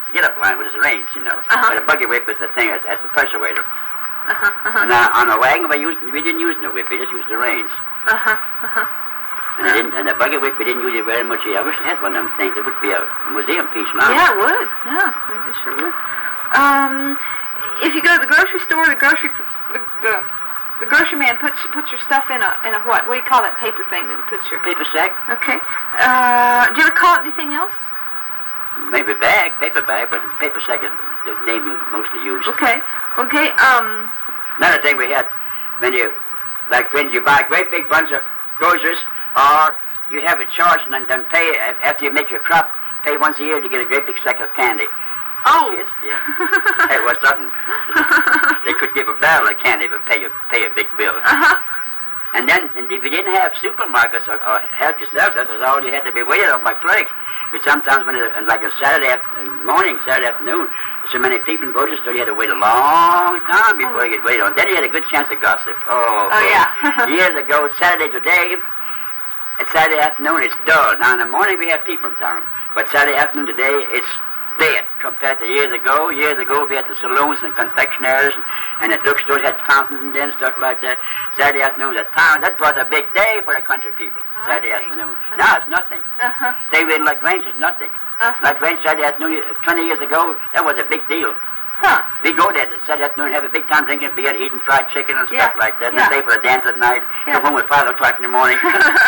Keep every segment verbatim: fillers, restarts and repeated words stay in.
get-up line with his reins, you know. Uh-huh. But a buggy whip is the thing as, as the pressure waiter. Uh-huh, uh-huh. And uh, on a wagon, we, used, we didn't use no whip, we just used the reins. Uh-huh, uh-huh. And, I didn't, and the buggy whip, we didn't use it very much either. I wish I had one of them things. It would be a museum piece now. Yeah, it would. Yeah, it sure would. Um, if you go to the grocery store, the grocery the, the, the grocery man puts puts your stuff in a in a what? What do you call that paper thing that he puts your Paper sack? Okay. Uh, do you ever call it anything else? Maybe bag, paper bag, but paper sack is the name we mostly use. Okay. Okay. Um. Another thing we had, when you, like when you buy a great big bunch of groceries, or you have it charged and then pay after you make your crop, pay once a year to get a great big sack of candy. Oh. Yes, yeah. Hey, what's something? They could give a barrel of candy but pay a pay a big bill. Uh-huh. And then, and if you didn't have supermarkets or, or help yourself, that was all you had to be waited on by clerks. But sometimes when it, like a Saturday afternoon, morning, Saturday afternoon, so many people in grocery store, you had to wait a long time before oh. you could wait on. Then you had a good chance to gossip. Oh, oh yeah. Years ago, Saturday today, and Saturday afternoon, it's dull. Now in the morning we have people in town, but Saturday afternoon today, it's dead compared to years ago. Years ago, we had the saloons and confectionaries and, and the drugstores had fountains and then stuff like that. Saturday afternoon was a town. That was a big day for the country people. Oh, Saturday I see. afternoon. Uh-huh. Now it's nothing. Uh-huh. Say we in La Grange, it's nothing. Uh-huh. La Grange Saturday afternoon, twenty years ago, that was a big deal. Huh. We go there Saturday afternoon, have a big time drinking beer, eating fried chicken and Yeah. stuff like that. And Yeah. stay for a dance at night. Yeah. Come home at five o'clock in the morning.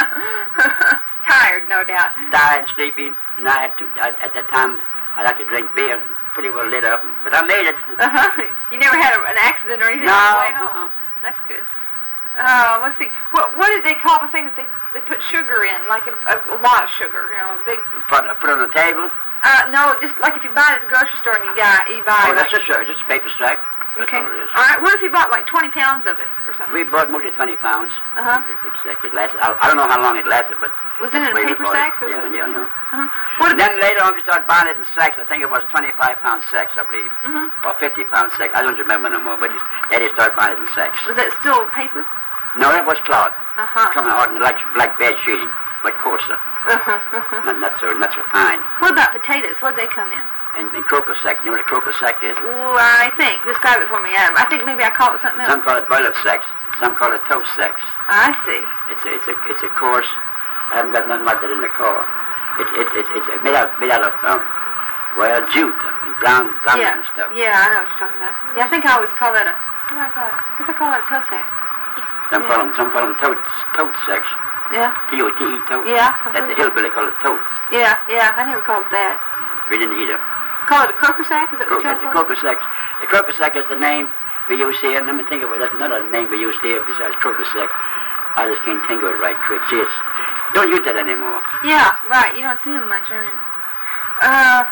Tired, no doubt. Tired and sleepy. And I had to, I, at that time, I like to drink beer. Pretty well lit up, but I made it. Uh-huh. You never had a, an accident or anything No. on the way home? That's good. Uh, let's see. What what did they call the thing that they they put sugar in? Like a, a, a lot of sugar, you know, a big. Put, put it on the table. Uh, no, just like if you buy it at the grocery store and you got you buy. Oh, that's like, just a, just a paper sack. That's okay. all it is. All right. What if you bought like twenty pounds of it or something? We bought mostly twenty pounds. Uh huh. Big sack. It lasted. I, I don't know how long it lasted, but. Was it in a that's the way we paper bought it. sack? Or Yeah, something? yeah, yeah. Uh-huh. What And then later on we started buying it in sacks. I think it was twenty-five pound sacks, I believe. Mm-hmm. Or fifty pound sacks. I don't remember no more, but just, Daddy started buying it in sacks. Was that still paper? No, that was cloth. Uh huh. Coming out in like black bed sheeting, like coarser. Uh huh. Uh-huh. Not, not so, not so fine. What about potatoes? What'd they come in? And, and croaker sack. You know what a croaker sack is? Ooh, I think. Describe it for me. I, I think maybe I call it something else. Some call it boiler sacks. Some call it toast sacks. I see. It's a, it's a, it's a coarse. I haven't got nothing like that in the car. It's, it's, it's, it's made out, made out of, um, well, jute and brown, brown Yeah. and stuff. Yeah, I know what you're talking about. Yeah, I think I always call that a. What do I call it? I guess I call that a toe sack. Some Yeah. call them, some call them tote, tote sacks. Yeah. T O T E, tote. Yeah. I That's the believe it. hillbilly call it tote. Yeah, yeah. I never called it that. We didn't either. Call it a croaker sack? Is that what Croaker, y'all the call it? croaker sacks. The croaker sack is the name we use here. Let me think of it. There's another name we use here besides croaker sack. I just can't think of it right quick. See, it's, don't use that anymore. Yeah, right. You don't see them much, I mean. Uh,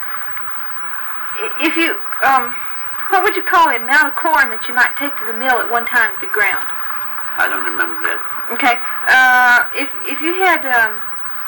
i- if you, um, what would you call the amount of corn that you might take to the mill at one time to be ground? I don't remember that. Okay. Uh, if if you had, um,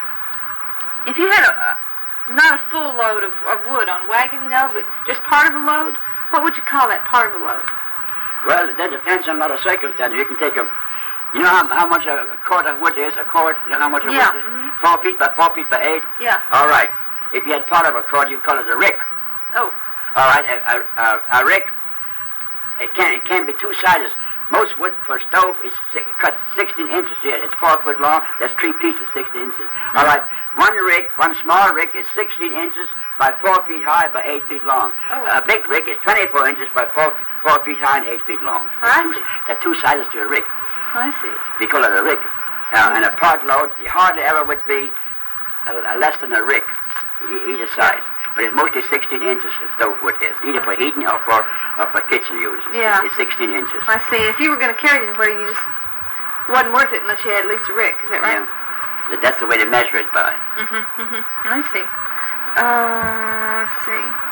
if you had a, a not a full load of, of wood on a wagon, you know, but just part of a load, what would you call that part of a load? Well, that depends on a lot of circumstances. You can take a, you know how, how much a cord of wood is, a cord? You know how much a Yeah, wood is? mhm. Four feet by four feet by eight? Yeah. All right. If you had part of a cord, you'd call it a rick. Oh. All right, a, a, a, a rick, it can it can be two sizes. Most wood for a stove is si- cut sixteen inches here. It's four foot long. There's three pieces, sixteen inches. All right, one rick, one small rick is sixteen inches by four feet high by eight feet long. Oh. A big rick is twenty-four inches by four four feet high and eight feet long. I There's two, see. there are two sizes to a rick. I see. We call it a rick. Uh, and a part load, you hardly ever would be a, a less than a rick, e- either size. But it's mostly sixteen inches, the stove wood is, either for heating or for or for kitchen use. It's, Yeah. it's sixteen inches. I see. If you were going to carry it anywhere, you just wasn't worth it unless you had at least a rick. Is that right? Yeah. That- That's the way to measure it by. Mhm. Mhm. I see. Uh, let's see.